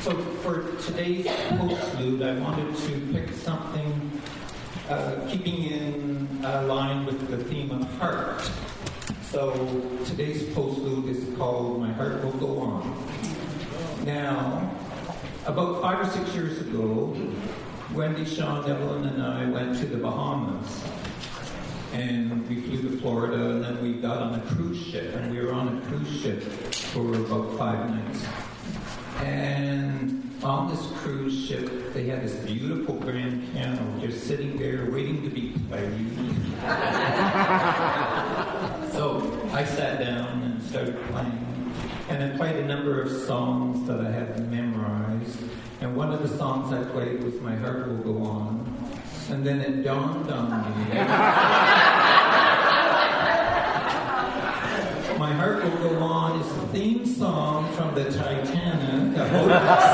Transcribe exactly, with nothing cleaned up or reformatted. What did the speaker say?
So for today's postlude, I wanted to pick something uh, keeping in uh, line with the theme of heart. So today's postlude is called My Heart Will Go On. Now, about five or six years ago, Wendy, Sean, Evelyn, and I went to the Bahamas. And we flew to Florida, and then we got on a cruise ship. And we were on a cruise ship for about five nights. And on this cruise ship, they had this beautiful grand piano just sitting there waiting to be played. So I sat down and started playing. And I played a number of songs that I had memorized. And one of the songs I played was My Heart Will Go On. And then it dawned on me. My Heart Will Go On is the theme song from the Titanic. I hope